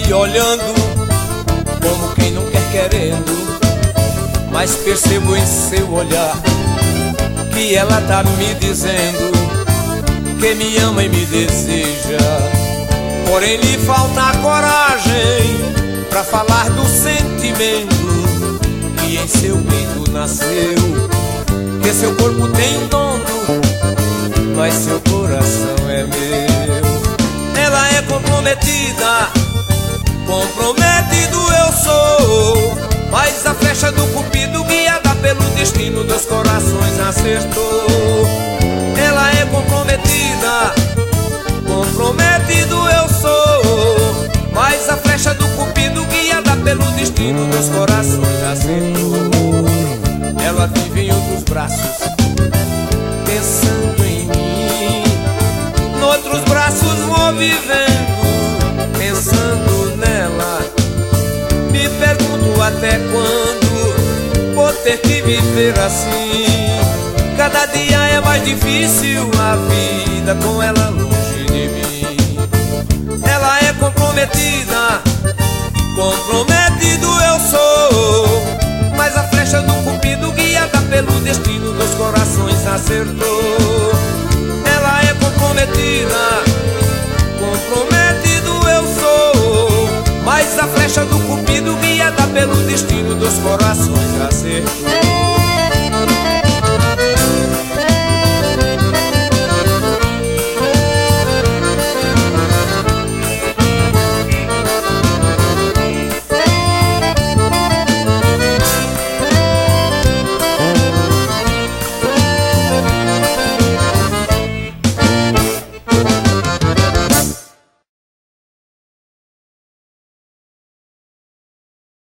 me olhando como quem não quer querendo, mas percebo em seu olhar que ela tá me dizendo que me ama e me deseja. Porém lhe falta a coragem pra falar do sentimento que em seu peito nasceu. Que seu corpo tem um dono, mas seu coração é meu. Ela é comprometida, comprometido eu sou, mas a flecha do cupido, guiada pelo destino dos corações, acertou. Ela é comprometida, comprometido eu sou, mas a flecha do cupido, guiada pelo destino dos corações, acertou. Ela vive em outros braços, pensando em mim. Noutros braços vou vivendo, pensando nela. Me pergunto até quando vou ter que viver assim. Cada dia é mais difícil a vida com ela longe de mim. Ela é comprometida, comprometido eu sou, mas a flecha do cupido, guiada pelo destino dos corações, acertou. Ela é comprometida, comprometido eu sou, mas a flecha do cupido, guiada pelo destino dos corações,